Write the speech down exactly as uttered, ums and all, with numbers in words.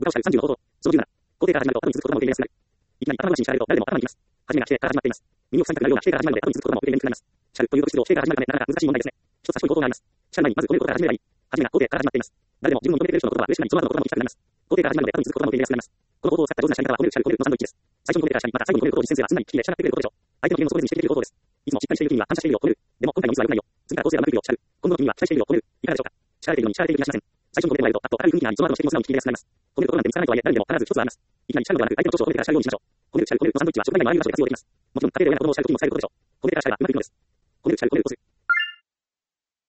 をしたさんじゅうの方法。そのじゅうなな。肯定から始まると後に続くことが目的になる。いきなり頭が心に知られると誰でも頭に行きます。初めが否定から始まっています。耳を塞ぎたくなるような否定から始まるので後に続くことも目的になります。しゃるという特質を否定から始まるためなかなか難しい問題ですね。一つ賢い方法があります。しゃる前にまずこういうことから始めればいい。初めが肯定から始まっています。誰でも自分を認めている人の言葉は嬉しくなり、その後の言葉も聞きたくなります。肯定から始まるので後に続くことも目的になります。この方法を使った上手なしゃり方は褒めるしゃる褒めるのサンドイッチです。最初に褒めてからしゃり、また最後に褒めることを実践すればすんなり聞き入れ、しゃらってくれることでしょう。相手の機嫌をそこでにしてできる方法です。いつもしっかりしている時には感謝しているよう褒める。でも今回のミスは良くないよ。次からこうすればうまくいくよ、しゃる。今度の時には期待しているよ褒める。いかがでしょうか。しゃられているのにしゃられている気がしません。最初に褒めてもらえると、あと明るい雰囲気になり、その後の指摘も素直に聞き入れやすくなります。褒めることなんて見つからないとはいえ、誰でも必ず一つはあります。いきなりしゃるのではなく、相手の長所を褒めてからしゃるようにしましょう。褒める、しゃる、褒めるのサンドイッチは職場内のあらゆる場所で活用できます。もちろん、家庭で親が子供をしゃるときにも使えることでしょう。褒めてからしゃればうまくいくのです。褒める、しゃる、褒めるコツ。